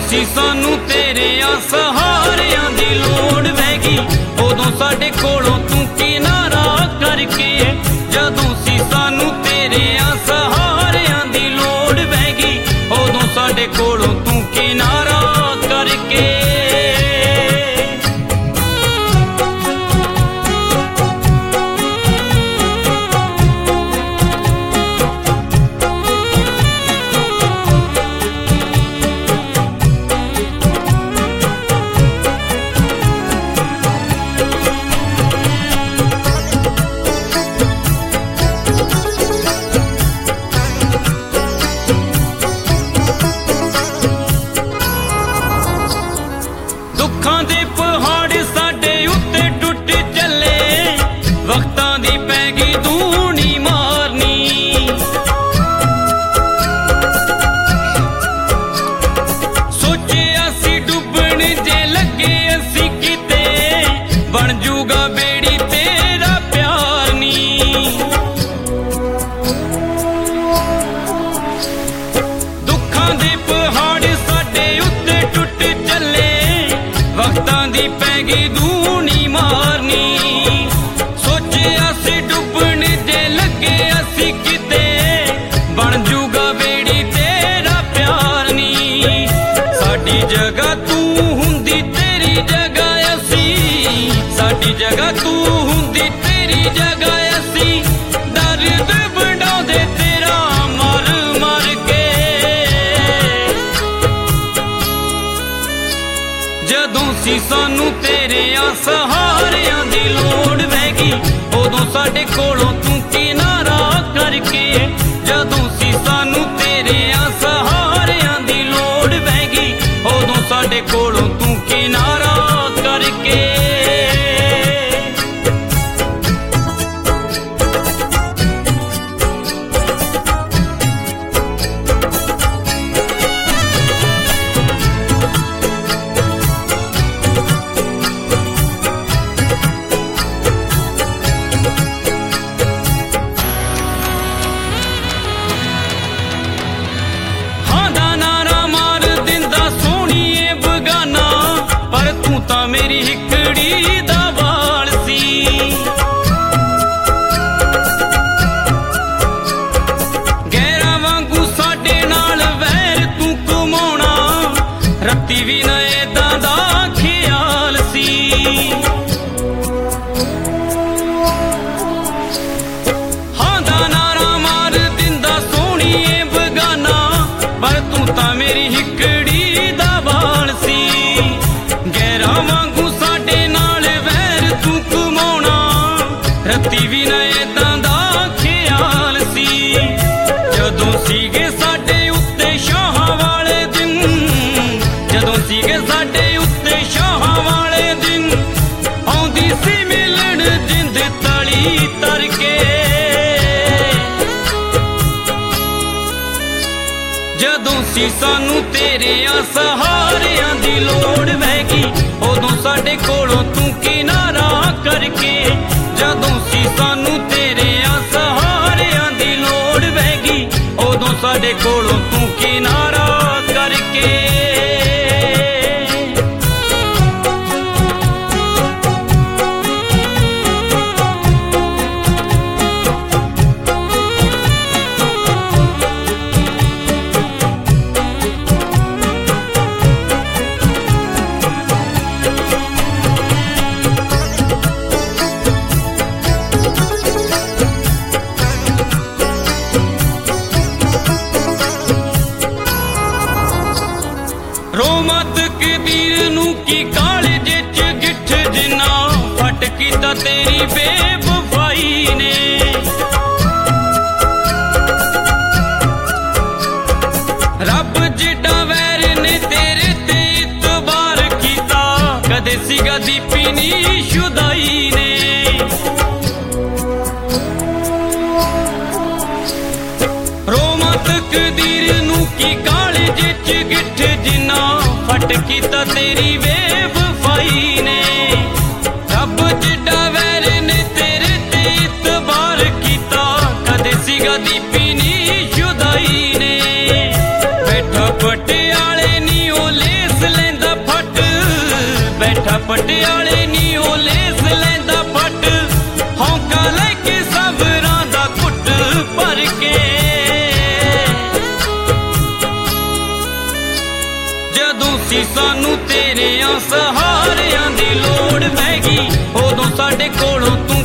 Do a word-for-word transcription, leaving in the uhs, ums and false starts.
ਸੀ ਸਾਨੂੰ ਤੇਰਿਆਂ ਸਹਾਰਿਆਂ ਦੀ ਲੋੜ ਪੈ ਗਈ, ਉਦੋਂ ਸਾਡੇ ਕੋਲੋਂ ਤੂੰ ਕਿਨਾਰਾ ਕਰਕੇ। ਜਦੋਂ ਸੀ ਸਾਨੂੰ ਤੇਰਿਆਂ ਸਹਾਰਿਆਂ ਦੀ ਲੋੜ ਪੈ ਗਈ, ਉਦੋਂ ਸਾਡੇ ਕੋਲੋਂ ਤੂੰ ਕਿਨਾਰਾ ਕਰਕੇ। ਦੁੱਖਾਂ ਦੇ ਪਹਾੜ ਸਾਡੇ ਉੱਤੇ ਟੁੱਟ ਚੱਲੇ, ਵਕਤਾਂ ਦੀ ਪੈ ਗਈ ਦੂਣੀ ਮਾਰਨੀ। ਸੋਚਿਆ ਸੀ ਡੁੱਬਣ ਜੇ ਲੱਗੇ ਅਸੀਂ ਕਿਤੇ, ਬਣ ਜੂਗਾ ਬੇੜੀ ਤੇਰਾ ਪਿਆਰ ਨੀ। ਦੁੱਖਾਂ ਦੇ ਪਹਾੜ ਸਾਡੇ ਉੱਤੇ ਟੁੱਟ ਚੱਲੇ, ਵਕਤਾਂ ਦੀ ਪੈ ਗਈ ਦੂਣੀ ਮਾਰਨੀ। ਸੋਚਿਆ ਸੀ ਡੁੱਬਣ ਜੇ ਲੱਗੇ ਅਸੀਂ ਕਿਤੇ, ਬਣ ਜੂਗਾ ਬੇੜੀ ਤੇਰਾ ਪਿਆਰ ਨੀ। ਸਾਡੀ ਜਗ੍ਹਾ ਤੂੰ ਹੁੰਦੀ ਤੇਰੀ ਜਗ੍ਹਾ ਅਸੀਂ, ਸਾਡੀ ਜਗ੍ਹਾ ਤੂੰ ਹੁੰਦੀ ਤੇਰੀ ਜਗ੍ਹਾ ਅਸੀਂ, ਦਰਦ ਵੰਡਾਉਂਦੇ ਤੇਰਾ ਮਰ ਮਰ ਕੇ। ਜਦੋਂ ਸੀ ਸਾਨੂੰ ਤੇਰਿਆਂ ਸਹਾਰਿਆਂ ਦੀ ਲੋੜ ਪੈ ਗਈ, ਉਦੋਂ ਸਾਡੇ ਕੋਲੋਂ ਤੂੰ ਕਿਨਾਰਾ ਕਰਕੇ। ਜਦੋਂ ਸੀ ਸਾਨੂੰ ਤੇਰਿਆਂ ਸਹਾਰਿਆਂ ਦੀ ਲੋੜ ਪੈ ਗਈ, ਉਦੋਂ ਸਾਡੇ ਕੋਲੋਂ ਤੂੰ ਕਿਨਾਰਾ ਕਰਕੇ। ਤਾਂ ਮੇਰੀ ਹਿੱਕੜੀ ਦਾ ਵਾਲ ਸੀ, ਗੈਰਾਂ ਵਾਂਗੂ ਸਾਡੇ ਨਾਲ ਵੈਰ ਤੂੰ ਘੁਮਾਉਣਾ, ਰੱਤੀ ਵੀ ਨਾ ਏਦਾਂ ਦਾ ਖਿਆਲ ਸੀ। ਹਾਂ ਦਾ ਨਾਰਾ ਮਾਰ ਦਿੰਦਾ ਸੋਹਣੀਏ ਬਗਾਨਾ, ਪਰ ਤੂੰ ਤਾਂ ਮੇਰੀ ਹਿੱਕੜੀ ਦਾ ਵਾਲ ਸੀ। ਗੈਰਾਂ ਵਾਂਗੂ ਸਾਡੇ ਨਾਲ ਵੈਰ ਤੂੰ ਘੁਮਾਉਣਾ, ਰੱਤੀ ਵੀ ਨਾ ਏਦਾਂ ਦਾ ਖਿਆਲ ਸੀ। ਜਦੋਂ ਸੀਗੇ ਸਾਡੇ ਉੱਤੇ ਸ਼ਾਹਾਂ ਵਾਲੇ ਦਿਨ, ਜਦੋਂ ਸੀਗੇ ਸਾਡੇ ਉੱਤੇ ਸ਼ਾਹਾਂ ਵਾਲੇ ਦਿਨ, ਆਉਂਦੀ ਸੀ ਮਿਲਣ ਜਿੰਦ ਤਲੀ ਤਰ ਕੇ। ਜਦੋਂ ਸੀ ਸਾਨੂੰ ਤੇਰਿਆਂ ਸਹਾਰਿਆਂ ਦੀ ਲੋੜ ਪੈ ਗਈ, ਉਦੋਂ ਸਾਡੇ ਕੋਲੋਂ ਤੂੰ ਕਿਨਾਰਾ ਕਰਕੇ। ਜਦੋਂ ਸੀ ਸਾਨੂੰ ਤੇਰਿਆਂ ਸਹਾਰਿਆਂ ਦੀ ਲੋੜ ਪੈ ਗਈ, ਉਦੋਂ ਸਾਡੇ ਕੋਲੋਂ ਤੂੰ ਕਿਨਾਰਾ ਕਰਕੇ। ਰੋਮਤ ਕਦੀਰ ਨੂੰ ਕੀ ਕਾਲਜ ਚ ਗਿੱਠ ਜਿੰਨਾ, ਫਟ ਕੀਤਾ ਤੇਰੀ ਬੇਵਫਾਈ ਨੇ। ਰੱਬ ਜਿੱਡਾ ਵੈਰ ਨੇ ਤੇਰੇ ਤੇ ਇਤਬਾਰ ਕੀਤਾ, ਕਦੇ ਸੀਗਾ ਦੀਪੀ ਨੀ ਸ਼ੁਦਾਈ ਨੇ। ਰੋਮਤ ਕਦੀਰ ਨੂੰ ਕੀ ਕਾਲਜ ਚ ਗਿੱਠ ਜਿੰਨਾ, ਫਟ ਕੀਤਾ ਤੇਰੀ ਬੇਵਫਾਈ ਨੇ। ਰੱਬ ਜਿੱਡਾ ਵੈਰ ਨੇ ਤੇਰੇ ਤੇ ਇਤਬਾਰ ਕੀਤਾ, ਕਦੇ ਸੀਗਾ ਦੀਪੀ ਨੀ ਸ਼ੁਦਾਈ ਨੇ। ਬੈਠਾ ਪਟਿਆਲੇ ਨੀ ਉਹ ਲੈ पटियाले नी ओ लेस लैंदा पट हौंका लैके सबरां दा घुट भर के जदों सी सानू तेरे सहारियां दी लोड़ पैगी उदों साडे कोलों तू